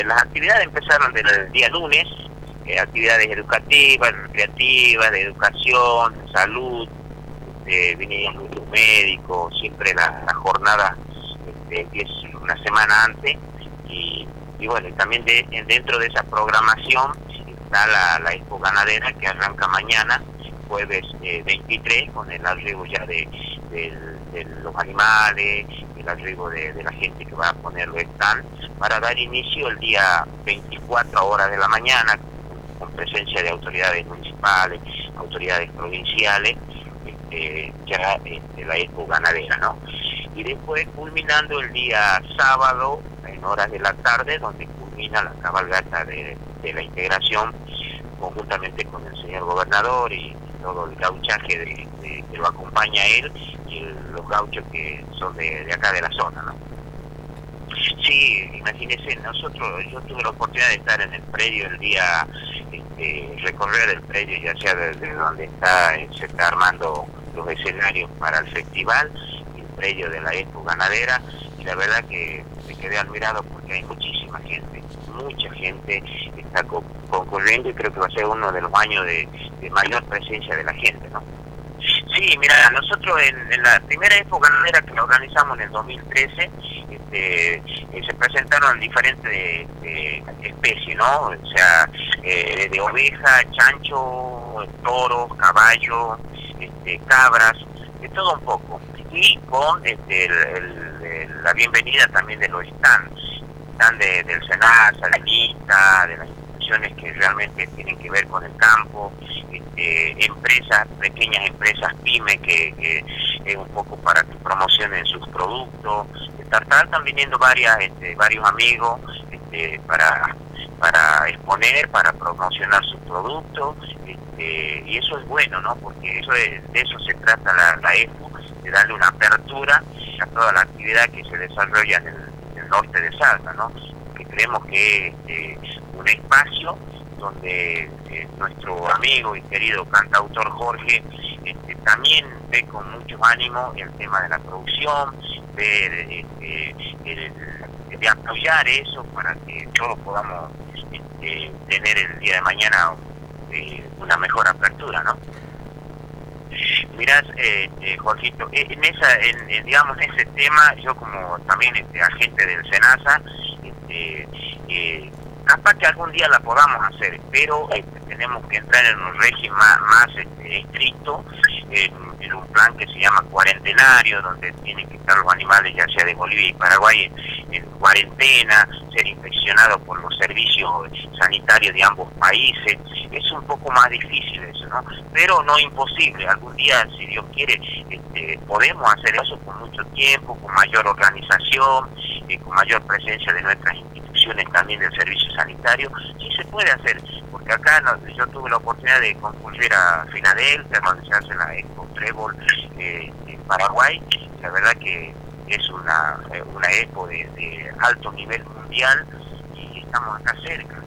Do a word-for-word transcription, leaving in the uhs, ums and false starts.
Las actividades empezaron desde el día lunes, eh, actividades educativas, recreativas, de educación, de salud, eh, vinieron muchos médicos, siempre la, la jornada este, empieza una semana antes, y, y bueno, y también de, dentro de esa programación está la, la Expo Ganadera, que arranca mañana, jueves eh, veintitrés, con el arribo ya de, de, de los animales, el arribo de, de la gente que va a poner los stands, para dar inicio el día veinticuatro a horas de la mañana, con presencia de autoridades municipales, autoridades provinciales, este, ya este, la Expo Ganadera, ¿no? Y después culminando el día sábado, en horas de la tarde, donde culmina la cabalgata de, de la integración, conjuntamente con el señor gobernador y todo el gauchaje de, de, que lo acompaña a él, y el, los gauchos que son de, de acá de la zona, ¿no? Sí, imagínense, nosotros, yo tuve la oportunidad de estar en el predio el día, este, recorrer el predio, ya sea desde donde está, se está armando los escenarios para el festival, el predio de la Expo Ganadera, y la verdad que me quedé admirado porque hay muchísima gente, mucha gente está co concurriendo, y creo que va a ser uno de los años de, de mayor presencia de la gente, ¿no? Sí, mira, nosotros en, en la primera Expo Ganadera que la organizamos en el dos mil trece, este, eh, se presentaron diferentes de, de especies, ¿no? O sea, eh, de oveja, chancho, toros, caballos, este, cabras, de todo un poco. Y con este, el, el, el, la bienvenida también de los stands, stand de, del SENASA, de NITA, de las instituciones que realmente tienen que ver con el campo, este, empresas, pequeñas empresas pyme que, que es un poco para que promocionen sus productos. Tartal están viniendo varias, este, varios amigos este, para, para exponer, para promocionar sus productos, este, y eso es bueno, ¿no? Porque eso es, de eso se trata la, la Expo, de darle una apertura a toda la actividad que se desarrolla en el, en el norte de Salta, ¿no? Que creemos que es este, un espacio donde eh, nuestro amigo y querido cantautor Jorge este, también ve con mucho ánimo el tema de la producción, de, de, de, de, de apoyar eso para que todos podamos este, tener el día de mañana eh, una mejor apertura, ¿no? Mirás, eh, eh, Jorgito, en esa, en, en, digamos, en ese tema, yo como también este, agente del SENASA, este, eh, capaz que algún día la podamos hacer, pero este, tenemos que entrar en un régimen más, más este, estricto, en, en un plan que se llama cuarentenario, donde tienen que estar los animales, ya sea de Bolivia y Paraguay, en, en cuarentena, ser inspeccionados por los servicios sanitarios de ambos países. Es un poco más difícil eso, ¿no? Pero no imposible. Algún día, si Dios quiere, este, podemos hacer eso con mucho tiempo, con mayor organización, eh, con mayor presencia de nuestras instituciones también del servicio sanitario. Sí se puede hacer, porque acá no, yo tuve la oportunidad de concurrir a Filadelfia, donde se hace la Expo Trébol eh, en Paraguay. La verdad que es una, una Expo de, de alto nivel mundial, y estamos acá cerca.